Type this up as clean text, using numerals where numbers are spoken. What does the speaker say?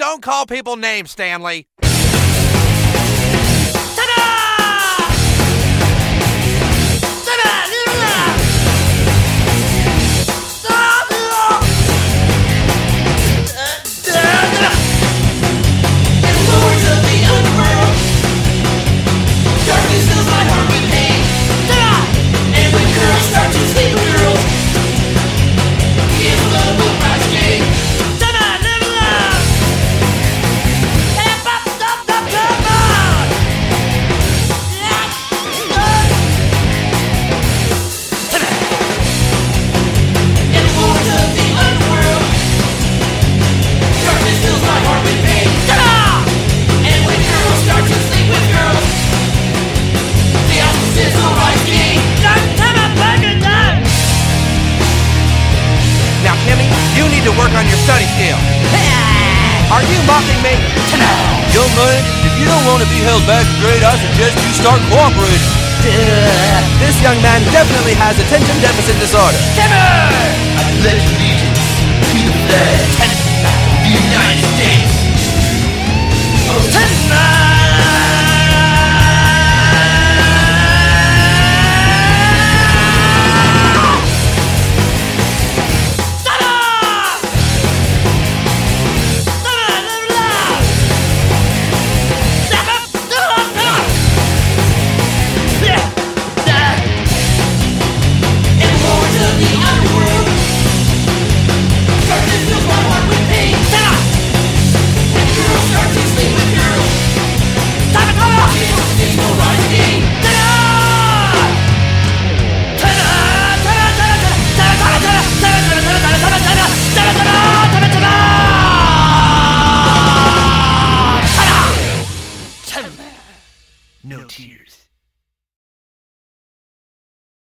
don't call people names, Stanley. To work on your study skill. Are you mocking me? Young man, if you don't want to be held back a grade, I suggest you start cooperating. This young man definitely has attention deficit disorder. I pledge allegiance to the flag of the United States. No tears.